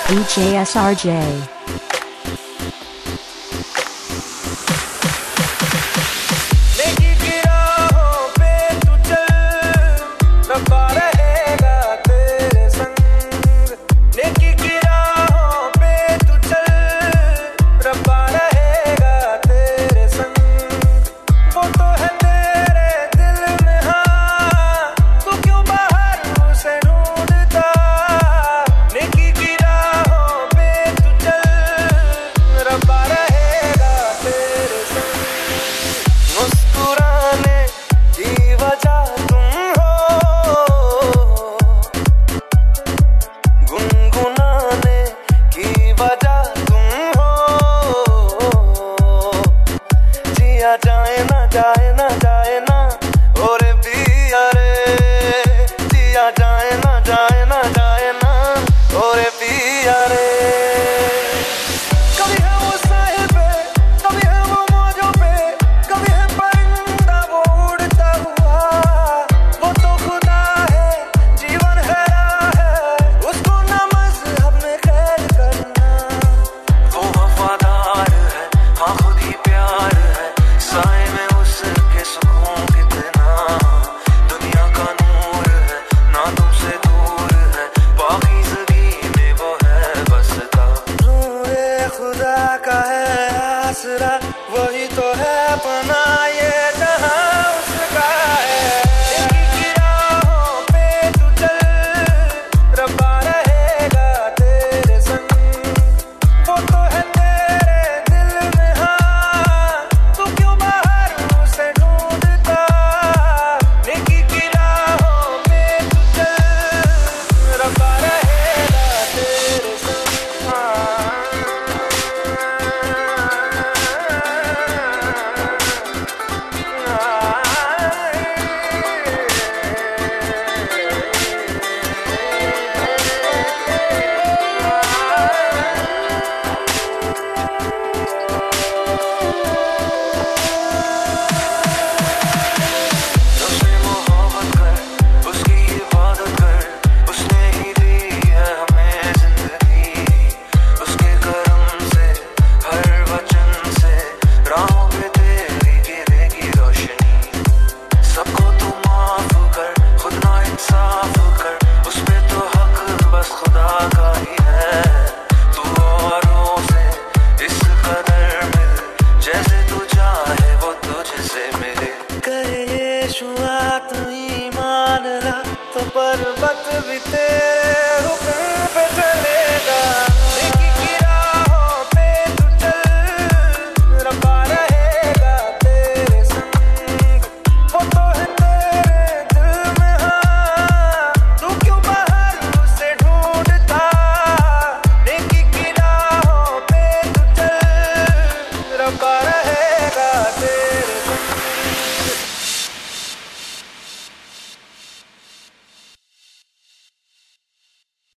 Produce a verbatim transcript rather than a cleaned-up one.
D J S R J. जाए ना जाए ना जाए ना और पिया रे जिया जाए ना जाए ना जाए ना और पिया रे कभी है वो साहिल पे कभी है वो मौजों पे कभी है परिंदा वो उड़ता हुआ वो तो खुदा है जीवन है राह है उसको ना मज़हब में कैद करना वो वफादार है हाँ खुद ही प्यार है साए में उसके सुकून कितना दुनिया का नूर है ना तुमसे दूर है बाकी ज़िंदगी में वो है बसता रूहे खुदा का है आसरा वही तो है पनाह